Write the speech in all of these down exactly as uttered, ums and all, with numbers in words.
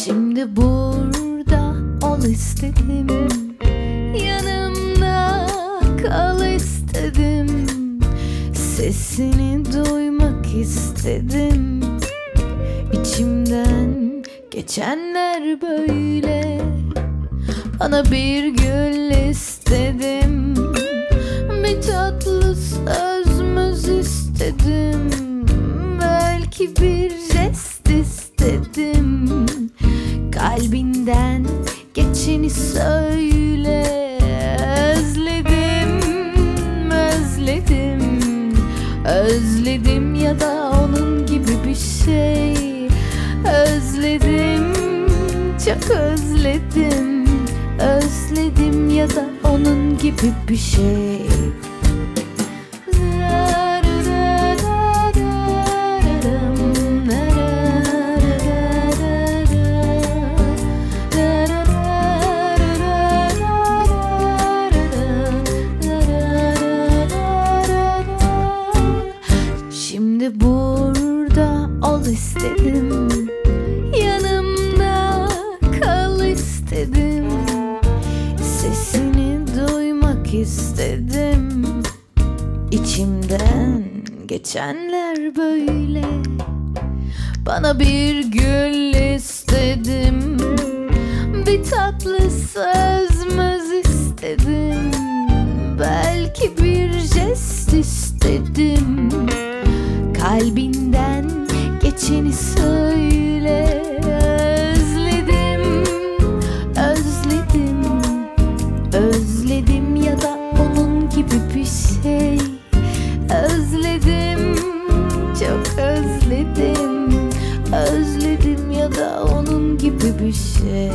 Şimdi burada ol istedim, yanımda kal istedim, sesini duymak istedim. İçimden geçenler böyle, bana bir gül istedim, bir tatlı sözümüz istedim, belki bir jest istedim. Kalbinden geçeni söyle, özledim, özledim, özledim ya da onun gibi bir şey. Özledim, çok özledim, özledim ya da onun gibi bir şey. Şimdi burada ol istedim, yanımda kal istedim, sesini duymak istedim. İçimden geçenler böyle, bana bir gül istedim, bir tatlı sözümüz istedim, belki bir jest istedim. Kalbinden geçeni söyle, özledim, özledim, özledim ya da onun gibi bir şey. Özledim, çok özledim, özledim ya da onun gibi bir şey.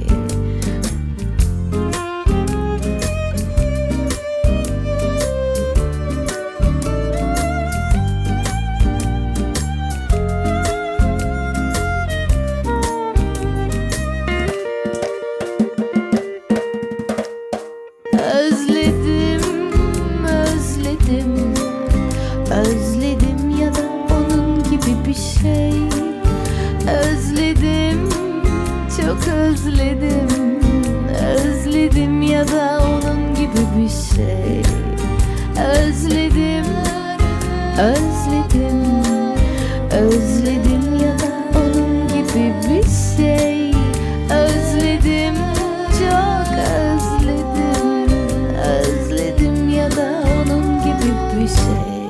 Özledim, özledim, özledim ya da onun gibi bir şey. Özledim, çok özledim, özledim ya da onun gibi bir şey. Özledim, özledim, özledim ya da onun gibi bir şey. Özledim, çok özledim, özledim ya da onun gibi bir şey.